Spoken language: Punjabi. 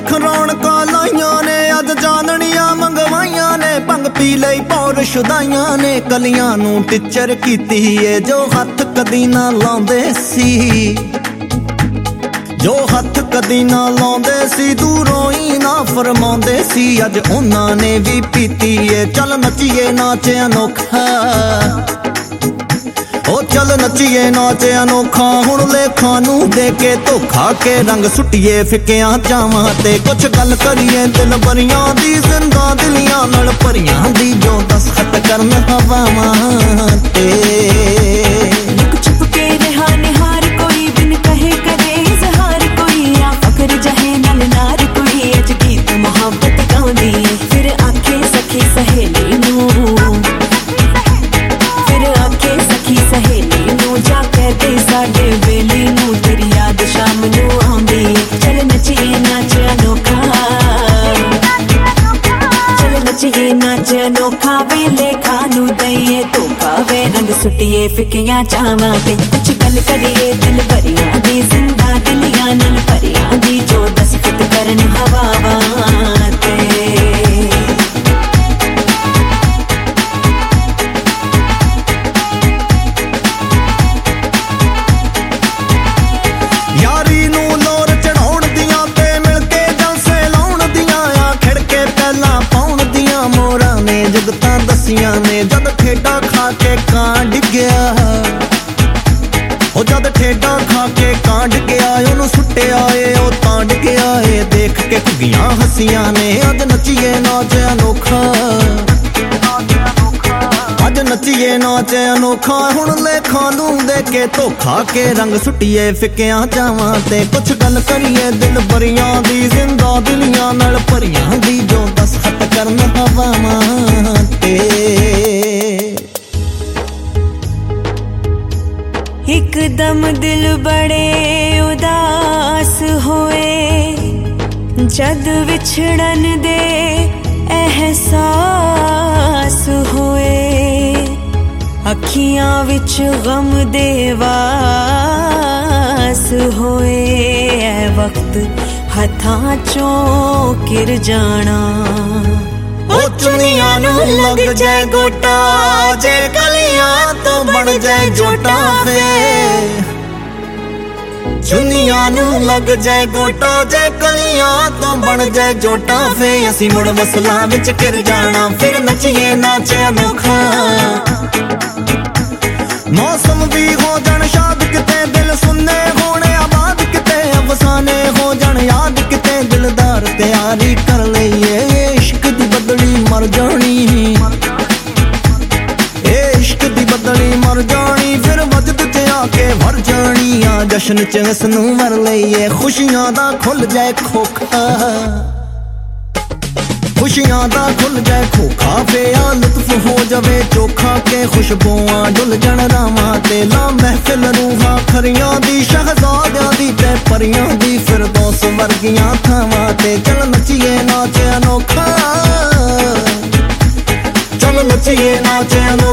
ਲੱਖ ਰੌਣਕਾਂ ਲਾਈਆਂ ਨੇ ਅੱਜ ਜਾਣਣੀਆਂ ਮੰਗਵਾਈਆਂ ਨੇ ਭੰਗ ਪੀ ਲਈ ਪੌਰ ਸ਼ੁਦਾਈਆਂ ਨੇ ਕਲੀਆਂ ਨੂੰ ਟਿੱਚਰ ਕੀਤੀ ਏ ਜੋ ਹੱਥ ਕਦੀ ਨਾ ਲਾਉਂਦੇ ਸੀ ਜੋ ਹੱਥ ਕਦੀ ਨਾ ਲਾਉਂਦੇ ਸੀ ਦੂਰੋਂ ਹੀ ਨਾ ਫਰਮਾਉਂਦੇ ਸੀ ਅੱਜ ਉਹਨਾਂ ਨੇ ਵੀ ਪੀਤੀ ਏ ਚੱਲ ਨੱਚੀਏ ਨਾਚ ਅਨੋਖਾ ਉਹ ਚੱਲ ਨੱਚੀਏ ਨਾਚ ਅਨੋਖਾ ਹੁਣ ਲੇਖਾਂ ਨੂੰ ਦੇ ਕੇ ਧੋਖਾ ਕੇ ਰੰਗ ਸੁੱਟੀਏ ਫਿੱਕਿਆਂ ਚਾਵਾਂ ਤੇ ਕੁਛ ਗੱਲ ਕਰੀਏ ਦਿਲ ਬਰੀਆਂ ਦੀ ਜ਼ਿੰਦਾ ਦਿਲੀਆਂ ਨਾਲ ਭਰੀਆਂ ਦੀ ਜੋ ਦਸਖਤ ਕਰਨ ਹਵਾਵਾਂ ਤੇ ਲੁਕ ਛੁਪ ਕੇ ਰਿਹਾ ਨਿਹਾਰ ਕੋਈ ਬਿਨ ਕਹੇ ਕਰੇ ਇਜ਼ਹਾਰ ਕੋਈ ਆ ਫਕਰ ਜਹੇ ਨਾਲ ਨਾਰ ਕੋਈ ਅੱਜ ਗੀਤ ਮੁਹੱਬਤ ਗਾਉਂਦੀ ਏ ਫਿਰ ਆਖੇ ਸਖੀ ਸਹੇਲੀ ਨੂੰ ਸਹੇਲੀ ਨੂੰ ਜਾ ਕੇ ਦੇ ਸਾਡੇ ਵੇਲੀ ਨੂੰ ਤੇਰੀ ਯਾਦ ਸ਼ਾਮ ਨੂੰ ਆਉਂਦੀ ਚੱਲ ਨੱਚੀਏ ਨਾਚ ਅਨੋਖਾ ਚੱਲ ਨੱਚੀਏ ਨਾਚ ਅਨੋਖਾ ਵੇਲੇ ਖਾਨੂੰ ਦਈਏ ਧੋਖਾ ਵੇ ਰੰਗ ਸੁੱਟੀਏ ਫਿੱਕੀਆਂ ਚਾਵਾਂ ਤੇ ਕੁਛ ਗੱਲ ਕਰੀਏ ਦਿਲ ਭਰੀਆਂ ਦੀ ਜ਼ਿੰਦਾ ਦਿਲੀਆਂ ਨਾਲ ਭਰੀਆਂ ਦੀ ਜੋ ਦਸਖਤ ਕਰਨ ਹਵਾਵਾਂ ਤੇ ਜੁਗਤਾਂ ਦਸੀਆਂ ਨੇ ਜਦ ਠੇਡਾ ਖਾ ਕੇ ਕਾਂ ਡਿੱਗਿਆ ਉਹ ਜਦ ਠੇਡਾ ਖਾ ਕੇ ਕਾਂ ਡਿੱਗਿਆ ਉਹਨੂੰ ਸੁੱਟਿਆ ਏ ਉਹ ਤਾਂ ਡਿੱਗਿਆ ਏ ਦੇਖ ਕੇ ਘੁੱਗੀਆਂ ਹੱਸੀਆਂ ਨੇ ਅੱਜ ਨੱਚੀਏ ਨਾਚ ਅਨੋਖਾ ਅੱਜ ਨੱਚੀਏ ਨਾਚ ਅਨੋਖਾ ਹੁਣ ਲੇਖਾਂ ਨੂੰ ਦੇ ਕੇ ਧੋਖਾ ਕੇ ਰੰਗ ਸੁੱਟੀਏ ਫਿੱਕਿਆਂ ਚਾਵਾਂ ਤੇ ਕੁਛ ਗੱਲ ਕਰੀਏ ਦਿਲ ਬਰੀਆਂ ਦੀ ਜ਼ਿੰਦਾ ਦਿਲੀਆਂ ਨਾਲ ਭਰੀਆਂ ਦੀ ਜੋ ਦਸਖਤ ਕਰਨ ਹਵਾਵਾਂ ਤੇ ਇੱਕਦਮ ਦਿਲ ਬੜੇ ਉਦਾਸ ਹੋਏ ਜਦ ਵਿਛੜਨ ਦੇ ਅਹਿਸਾਸ ਹੋਏ ਅੱਖੀਆਂ ਵਿੱਚ ਗਮ ਦੇ ਵਾਸ ਹੋਏ ਐ ਵਕਤ ਹੱਥਾਂ ਚੋਂ ਕਿਰ ਜਾਣਾ ਉਹ ਚੁੰਨੀਆਂ ਨੂੰ ਲੱਗ ਜਾਏ ਗੋਟਾ ਜੇ ਕਲੀਆਂ ਤੋਂ ਬਣ ਜਾਏ ਜੋਟਾ ਵੇ ਚੁੰਨੀਆਂ ਨੂੰ ਲੱਗ ਜਾਏ ਗੋਟਾ ਜੇ ਕਲੀਆਂ ਤੋਂ ਬਣ ਜਾਏ ਜੋਟਾ ਫੇ ਅਸੀਂ ਮੁੜ ਮਸਲਾਂ ਵਿੱਚ ਘਿਰ ਜਾਣਾ ਫਿਰ ਨੱਚੀਏ ਨਾਚ ਅਨੋਖਾ ਮੌਸਮ ਵੀ ਹੋ ਜਾਣ ਸ਼ਾਦ ਕਿਤੇ ਦਿਲ ਸੁੰਨੇ ਹੋਣ ਆਬਾਦ ਕਿਤੇ ਅਫਸਾਨੇ ਹੋ ਜਾਣ ਯਾਦ ਕਿਤੇ ਦਿਲਦਾਰ ਤਿਆਰੀ ਕਰ ਲਈਏ ਇਸ਼ਕ ਦੀ ਬਦਲੀ ਮਰ ਜਾਣੀ ਇਸ਼ਕ ਦੀ ਬਦਲੀ ਮਰ ਜਾਣੀ ਫਿਰ ਵਜਦ ਚ ਆ ਕੇ ਭਰ ਜਾਣੀ ਆ ਜਸ਼ਨ ਚ ਇਸ ਨੂੰ ਮਰ ਲਈਏ ਖੁਸ਼ੀਆਂ ਦਾ ਖੁੱਲ ਜਾਏ ਖੋਖਾ ਖੁਸ਼ੀਆਂ ਦਾ ਖੁੱਲ ਜਾਏ ਖੋਖਾ ਫੇਆ ਲੁਤਫ ਹੋ ਜਾਵੇ ਚੋਖਾ ਕੇ ਖੁਸ਼ਬੂਆਂ ਡੁੱਲ ਜਾਣ ਰਾਵਾਂ ਤੇ ਲਾ ਮਹਿਫਿਲ ਰੂਹਾਂ ਖਰੀਆਂ ਦੀ ਸ਼ਹਿਜ਼ਾਦਿਆਂ ਦੀ ਤੇ ਪਰੀਆਂ ਦੀ ਫਿਰਦੌਸ ਵਰਗੀਆਂ ਥਾਵਾਂ ਤੇ ਚੱਲ ਨੱਚੀਏ ਨਾਚ ਅਨੋਖਾ ਚੱਲ ਨੱਚੀਏ ਨਾਚ